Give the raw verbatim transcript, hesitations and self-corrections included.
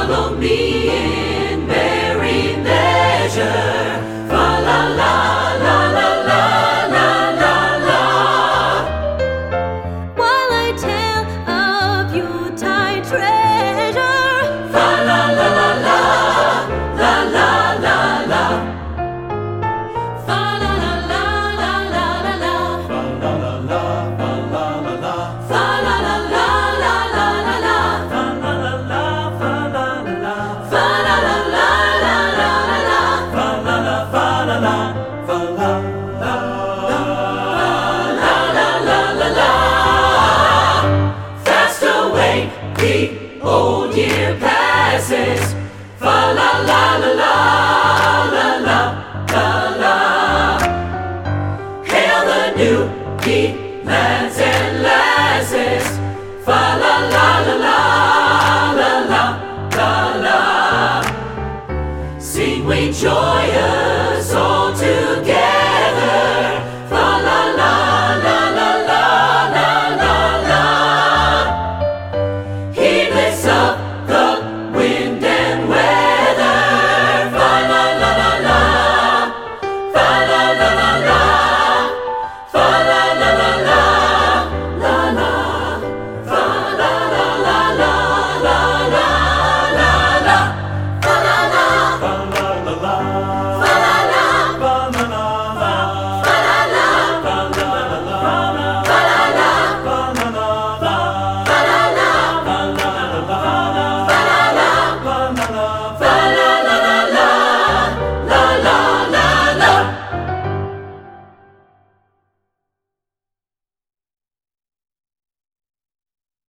Follow me in merry measure. Fa la la la la la la la la. While I tell of Yuletide treasure. Fa la la la la la la la la. Fa la la la la la la la. Fa la la la fa la la la. Fa la la la la la la la. Fa la la la fa la la la. Fa la la la la la la la. Fa la la fa la la. Fa la la la la la la la. Fast away the old year passes. Fa la la la la la la la la. Hail the new year, lads and lasses. Fa la la la la la la la la. Sing we joy.